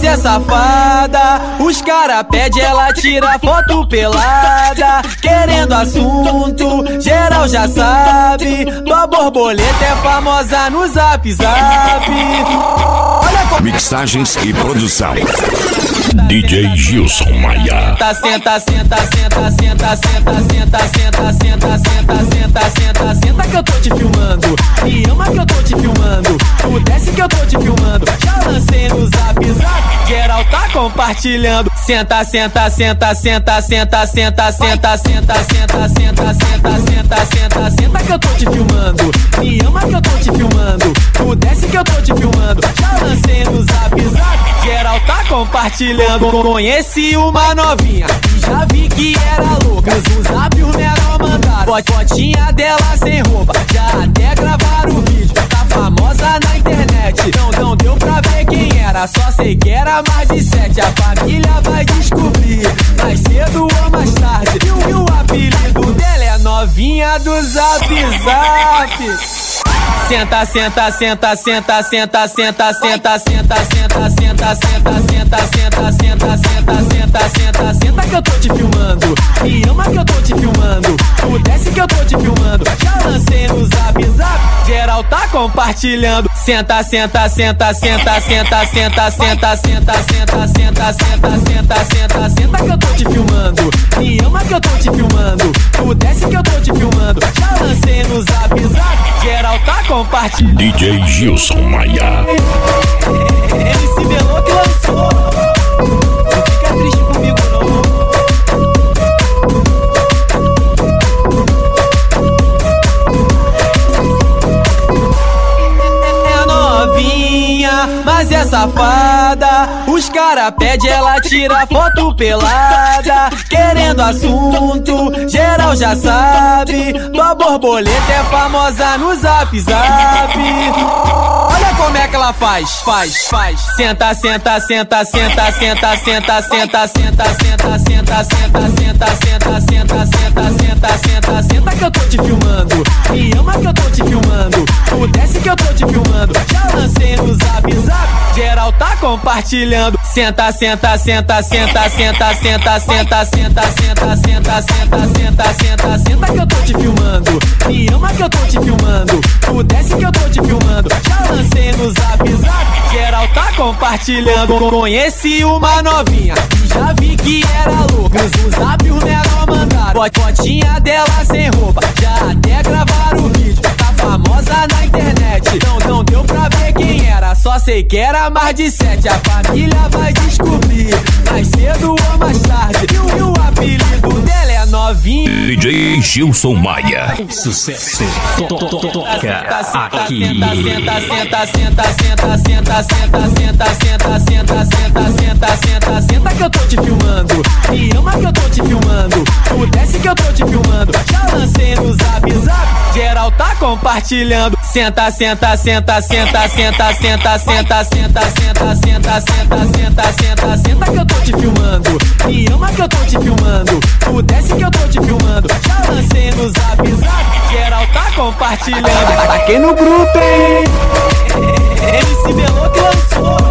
é safada. Os cara pede, ela tira foto pelada. Querendo assunto, geral já sabe. Tua borboleta é famosa no Zap Zap. Olha como mixagens e produção DJ Gilson Maia. Senta, senta, senta, senta, senta, senta, senta, senta, senta, senta, senta, senta que eu tô te filmando. Me ama que eu tô te filmando. Tu desce que eu tô te filmando. Já lancei no Zap Zap, geral tá compartilhando. Senta, senta, senta, senta, senta, senta, senta, senta, senta, senta, senta, senta, senta, senta que eu tô te filmando. Me ama que eu tô te filmando. Tu desce que eu tô te filmando. Já lancei no Zap Zap, geral tá compartilhando. Conheci uma novinha e já vi que era louca. No Zap o menor mandaram fotinha dela sem roupa. Já até gravaram o vídeo, tá famosa na internet. Não deu pra ver quem era, só sei que era mais de 7. A família vai descobrir, mais cedo ou mais tarde. E o apelido dela é novinha do Zap Zap. Senta, senta, senta, senta, senta, senta, senta, senta, senta, senta, senta, senta, senta, senta, senta, senta, senta, senta que eu tô te filmando. Me ama que eu tô te filmando. Tu desce que eu tô te filmando. Já lancei no Zap Zap, geral tá compartilhando. Senta, senta, senta, senta, senta, senta, senta, senta, senta, senta, senta, senta, senta, senta que eu tô te filmando. Me ama que eu tô te filmando. Tu desce que eu tô te filmando. Já lancei no Zap Zap, geral tá compartilhando. DJ Gilson Maia. MC Melô que lançou. Não fica triste comigo não. É novinha, mas é safada. Os cara pede, ela tira foto pelada. Querendo assunto, geral já sabe. Tua borboleta é famosa no Zap Zap. Olha como é que ela faz. Senta, senta, senta, senta, senta, senta, senta, senta, senta, senta, senta, senta, senta, senta, senta, senta, senta, senta que eu tô te filmando. Me ama que eu tô te filmando. Tu desce que eu tô te filmando. Já lancei no Zap Zap, geral tá compartilhando. Senta, senta, senta, senta, senta, senta, senta, senta, senta, senta, senta, senta, senta, senta que eu tô te filmando. Me ama que eu tô te filmando. Tu desce que eu tô te filmando. Já lancei no Zap Zap, geral tá compartilhando. Conheci uma novinha e já vi que era louca. No Zap o menor mandaram fotinha dela sem roupa. Já até gravaram o vídeo, tá famosa na internet. Não deu pra ver quem era, só sei que era mais de 7. A família vai descobrir, mais cedo ou mais tarde. E o apelido dela é novinha. DJ Gilson Maia. Sucesso toca aqui. Senta, senta, senta, senta, senta, senta, senta, senta, senta, senta, senta, senta, senta que eu tô te filmando. Me ama que eu tô te filmando. Tu desce que eu tô te filmando. Já lancei no Zap Zap, geral tá compartilhando. Senta, senta, senta, senta, senta, senta, senta, senta, senta, senta, senta, senta, senta, senta que eu tô te filmando. Me ama que eu tô te filmando. Tu desce que eu tô te filmando. Já lancei no Zap Zap, geral tá compartilhando. Taquei no grupo, hein? MC Melô que lançou.